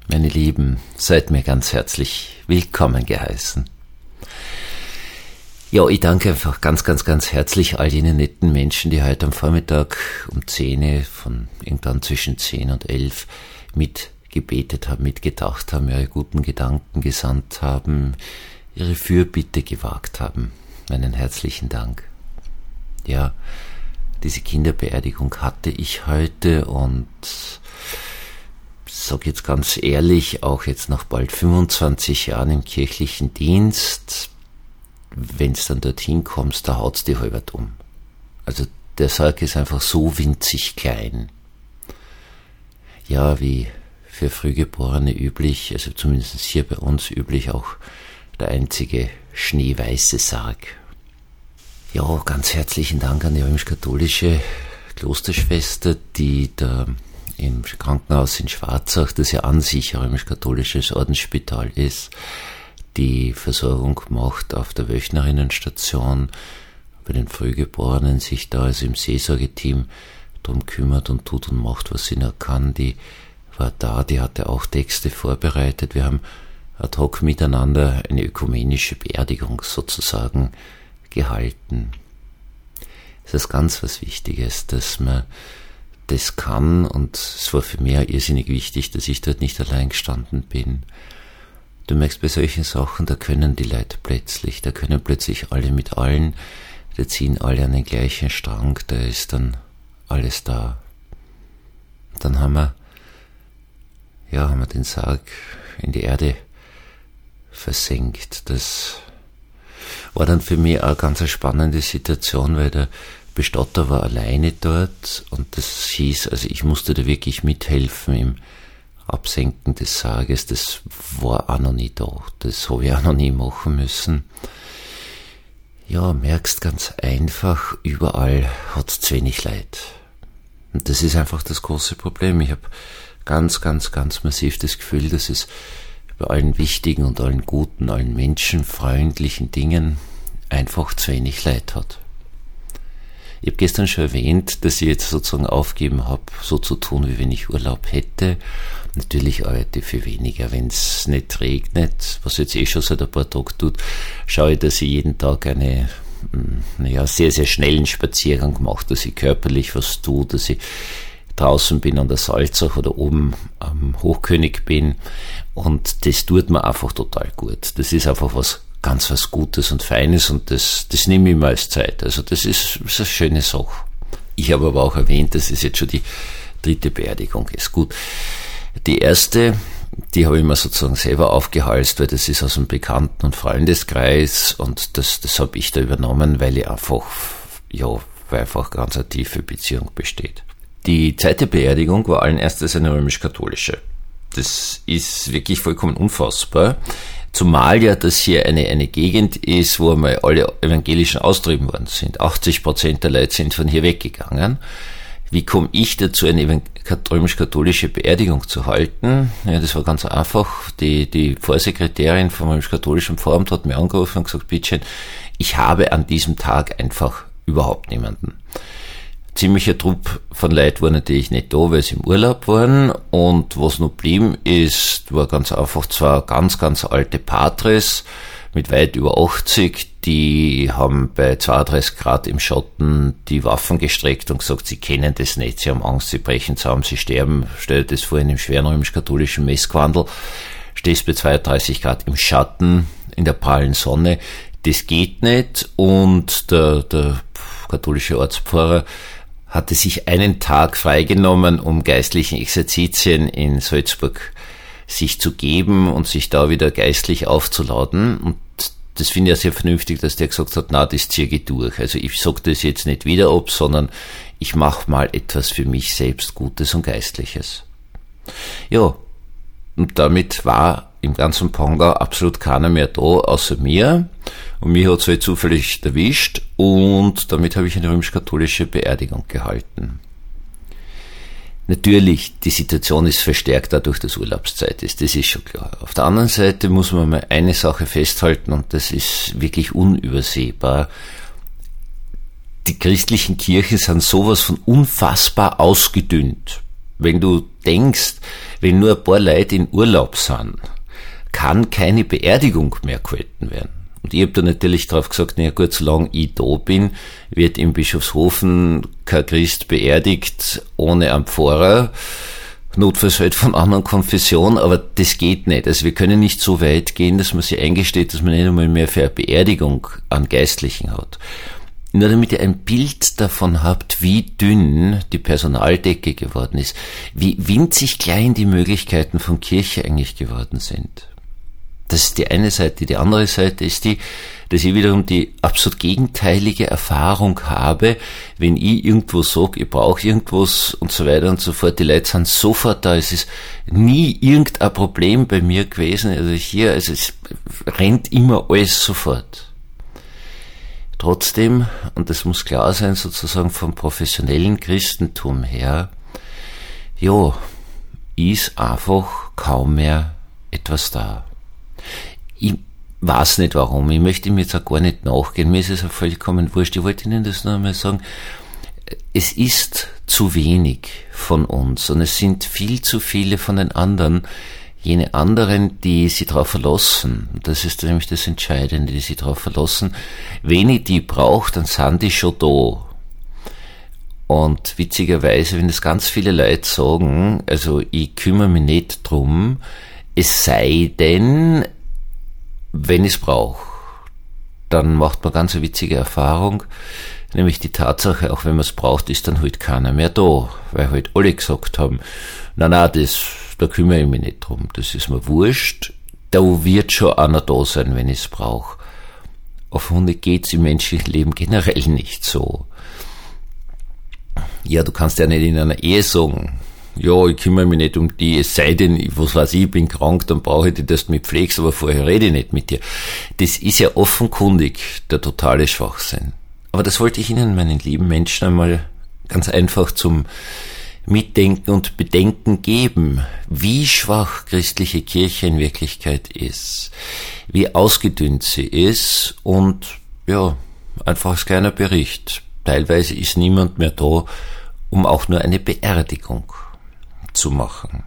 Meine Lieben, seid mir ganz herzlich willkommen geheißen. Ja, ich danke einfach ganz herzlich all jenen netten Menschen, die heute am Vormittag um 10, von irgendwann zwischen 10 und 11 mitgebetet haben, mitgedacht haben, ihre guten Gedanken gesandt haben, ihre Fürbitte gewagt haben. Meinen herzlichen Dank. Ja, diese Kinderbeerdigung hatte ich heute und sag jetzt ganz ehrlich, auch jetzt nach bald 25 Jahren im kirchlichen Dienst, wenn's dann dorthin kommst, da haut's dich halbert um. Also der Sarg ist einfach so winzig klein. Ja, wie für Frühgeborene üblich, also zumindest hier bei uns üblich, auch der einzige schneeweiße Sarg. Ja, ganz herzlichen Dank an die römisch-katholische Klosterschwester, die da im Krankenhaus in Schwarzach, das ja an sich ein römisch-katholisches Ordensspital ist, die Versorgung macht auf der Wöchnerinnenstation, bei den Frühgeborenen sich da also im Seelsorgeteam drum kümmert und tut und macht, was sie noch kann. Die war da, die hatte auch Texte vorbereitet. Wir haben ad hoc miteinander eine ökumenische Beerdigung sozusagen gehalten. Das ist ganz was Wichtiges, dass man das kann, und es war für mich auch irrsinnig wichtig, dass ich dort nicht allein gestanden bin. Du merkst bei solchen Sachen, da können die Leute plötzlich, da können plötzlich alle mit allen, da ziehen alle an den gleichen Strang, da ist dann alles da. Und dann haben wir den Sarg in die Erde versenkt. Das war dann für mich auch eine ganz spannende Situation, weil der Bestatter war alleine dort und das hieß, also ich musste da wirklich mithelfen im Absenken des Sarges. Das war auch noch nie da, das habe ich auch noch nie machen müssen. Ja, merkst ganz einfach, überall hat's zu wenig Leid. Und das ist einfach das große Problem. Ich habe ganz massiv das Gefühl, dass es bei allen wichtigen und allen guten, allen menschenfreundlichen Dingen einfach zu wenig Leid hat. Ich habe gestern schon erwähnt, dass ich jetzt sozusagen aufgeben habe, so zu tun, wie wenn ich Urlaub hätte. Natürlich arbeite ich viel weniger, wenn es nicht regnet, was jetzt schon seit ein paar Tagen tut, schaue ich, dass ich jeden Tag einen sehr schnellen Spaziergang mache, dass ich körperlich was tue, dass ich draußen bin an der Salzach oder oben am Hochkönig bin, und das tut mir einfach total gut. Das ist einfach was Gutes und Feines, und das nehme ich mir als Zeit. Also das ist eine schöne Sache. Ich habe aber auch erwähnt, dass es jetzt schon die 3. Beerdigung ist. Gut, die erste, die habe ich mir sozusagen selber aufgehalst, weil das ist aus dem Bekannten- und Freundeskreis, und das habe ich da übernommen, weil einfach ganz eine tiefe Beziehung besteht. Die 2. Beerdigung war allen erstes eine römisch-katholische. Das ist wirklich vollkommen unfassbar. Zumal ja das hier eine Gegend ist, wo einmal alle Evangelischen austrieben worden sind. 80% der Leute sind von hier weggegangen. Wie komme ich dazu, eine römisch-katholische Beerdigung zu halten? Ja, das war ganz einfach. Die Vorsekretärin vom römisch-katholischen Pfarramt hat mir angerufen und gesagt, bitte, ich habe an diesem Tag einfach überhaupt niemanden. Ziemlicher Trupp von Leuten war natürlich nicht da, weil sie im Urlaub waren, und was noch blieben ist, war ganz einfach zwei ganz alte Patres mit weit über 80, die haben bei 32 Grad im Schatten die Waffen gestreckt und gesagt, sie kennen das nicht, sie haben Angst, sie brechen zusammen, sie sterben. Stell dir das vor, in einem schweren römisch-katholischen Messquandel, stehst bei 32 Grad im Schatten, in der prallen Sonne, das geht nicht, und der katholische Ortspfarrer hatte sich einen Tag freigenommen, um geistlichen Exerzitien in Salzburg sich zu geben und sich da wieder geistlich aufzuladen. Und das finde ich ja sehr vernünftig, dass der gesagt hat, na, das ziehe ich durch. Also ich sage das jetzt nicht wieder ab, sondern ich mache mal etwas für mich selbst Gutes und Geistliches. Ja, und damit war im ganzen Pongau absolut keiner mehr da, außer mir. Und mich hat es halt zufällig erwischt, und damit habe ich eine römisch-katholische Beerdigung gehalten. Natürlich, die Situation ist verstärkt dadurch, dass Urlaubszeit ist, das ist schon klar. Auf der anderen Seite muss man mal eine Sache festhalten, und das ist wirklich unübersehbar. Die christlichen Kirchen sind sowas von unfassbar ausgedünnt. Wenn du denkst, wenn nur ein paar Leute in Urlaub sind, kann keine Beerdigung mehr gehalten werden. Und ich habe da natürlich drauf gesagt, na gut, solange ich da bin, wird im Bischofshofen kein Christ beerdigt ohne einen Pfarrer, notfalls halt von anderen Konfessionen, aber das geht nicht. Also wir können nicht so weit gehen, dass man sich eingesteht, dass man nicht einmal mehr für eine Beerdigung einen Geistlichen hat. Nur damit ihr ein Bild davon habt, wie dünn die Personaldecke geworden ist, wie winzig klein die Möglichkeiten von Kirche eigentlich geworden sind. Das ist die eine Seite. Die andere Seite ist die, dass ich wiederum die absolut gegenteilige Erfahrung habe, wenn ich irgendwo sage, ich brauche irgendwas und so weiter und so fort. Die Leute sind sofort da. Es ist nie irgendein Problem bei mir gewesen. Also es rennt immer alles sofort. Trotzdem, und das muss klar sein, sozusagen vom professionellen Christentum her, ja, ist einfach kaum mehr etwas da. Ich weiß nicht warum, ich möchte ihm jetzt auch gar nicht nachgehen, mir ist es auch vollkommen wurscht. Ich wollte Ihnen das nur einmal sagen, es ist zu wenig von uns und es sind viel zu viele von den anderen, jene anderen, die sich darauf verlassen, das ist nämlich das Entscheidende, die sich darauf verlassen, wenn ich die brauche, dann sind die schon da. Und witzigerweise, wenn das ganz viele Leute sagen, also ich kümmere mich nicht drum, es sei denn, wenn ich es brauche, dann macht man ganz eine witzige Erfahrung, nämlich die Tatsache, auch wenn man es braucht, ist dann halt keiner mehr da, weil halt alle gesagt haben, na, da kümmere ich mich nicht drum, das ist mir wurscht, da wird schon einer da sein, wenn ich es brauche. Auf Hunde geht's im menschlichen Leben generell nicht so. Ja, du kannst ja nicht in einer Ehe sagen, ja, ich kümmere mich nicht um die, es sei denn, was weiß ich bin krank, dann brauche ich dich, dass du mich pflegst, aber vorher rede ich nicht mit dir. Das ist ja offenkundig der totale Schwachsinn. Aber das wollte ich Ihnen, meinen lieben Menschen, einmal ganz einfach zum Mitdenken und Bedenken geben, wie schwach christliche Kirche in Wirklichkeit ist, wie ausgedünnt sie ist und ja, einfach als kleiner Bericht. Teilweise ist niemand mehr da, um auch nur eine Beerdigung zu machen.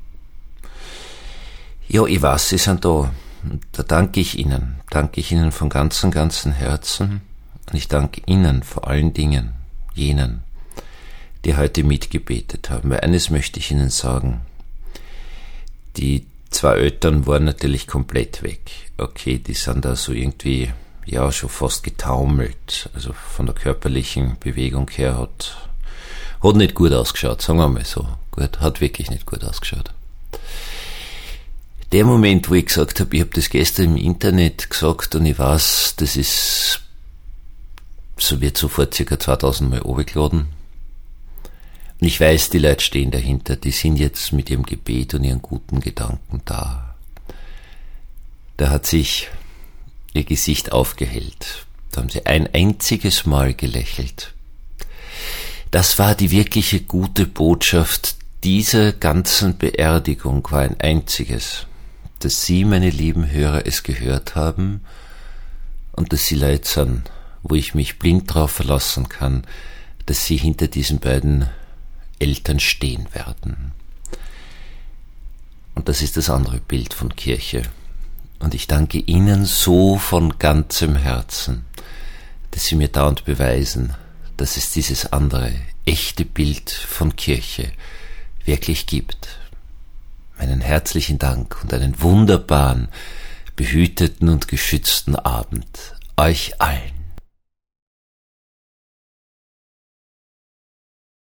Ja, ich weiß, Sie sind da. Und da danke ich Ihnen von ganzem Herzen und ich danke Ihnen vor allen Dingen, jenen, die heute mitgebetet haben. Weil eines möchte ich Ihnen sagen, die 2 Eltern waren natürlich komplett weg. Okay, die sind da so irgendwie, ja, schon fast getaumelt. Also von der körperlichen Bewegung her hat nicht gut ausgeschaut, sagen wir mal so. Gut, hat wirklich nicht gut ausgeschaut. Der Moment, wo ich gesagt habe, ich habe das gestern im Internet gesagt und ich weiß, das ist, so wird sofort ca. 2000 Mal runtergeladen. Und ich weiß, die Leute stehen dahinter, die sind jetzt mit ihrem Gebet und ihren guten Gedanken da. Da hat sich ihr Gesicht aufgehellt. Da haben sie ein einziges Mal gelächelt. Das war die wirkliche gute Botschaft dieser ganzen Beerdigung, war ein einziges, dass Sie, meine lieben Hörer, es gehört haben und dass Sie Leute sind, wo ich mich blind drauf verlassen kann, dass Sie hinter diesen beiden Eltern stehen werden. Und das ist das andere Bild von Kirche. Und ich danke Ihnen so von ganzem Herzen, dass Sie mir dauernd beweisen, dass es dieses andere, echte Bild von Kirche wirklich gibt. Meinen herzlichen Dank und einen wunderbaren, behüteten und geschützten Abend euch allen.